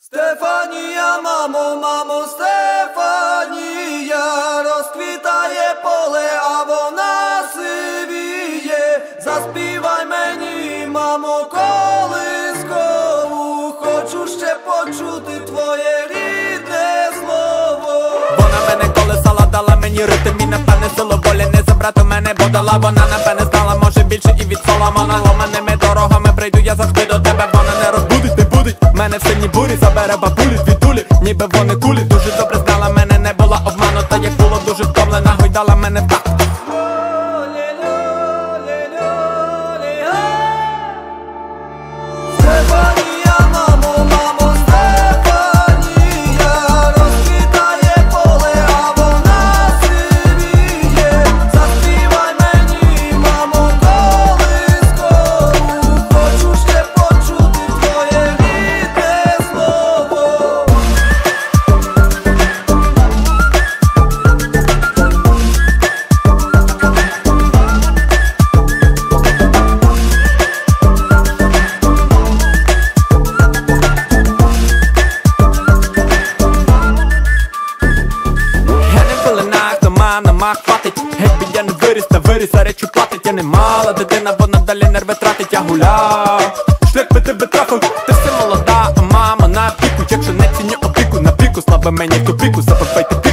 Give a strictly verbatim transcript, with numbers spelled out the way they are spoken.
Стефанія, мамо, мамо, Стефанія, розквітає поле, а вона сивіє. Заспівай мені, мамо, колискову, хочу ще почути твоє рідне слово. Вона мене колесала, дала мені ритм і напевне силу волі не забрати мене, бо дала вона, напевне знала, може більше і від Соломона. Ломаними дорогами прийду я завжди до тебе, вона не розбудить, не будить мене в сильній бурі, забере бабулі звідулі, ніби вони кулі. Дуже добре знала мене, не була обманута, як було дуже втомлена, гойдала мене в такт. Стефанія, мамо, мамо, Стефанія, розквітає поле, а вона сивіє. Заспівай мені, мамо, колискову, хочу ще почути твоє рідне слово. На мах хватить, якби я не виріс, та виріс, а речі платить. Я не мала дитина, вона далі нерви тратить. Я гуляв, шлях би тебе трафив. Ти все молода, а мама на піку. Якщо не ціню опіку, на піку, слабо мені в тупіку, забивайте піку.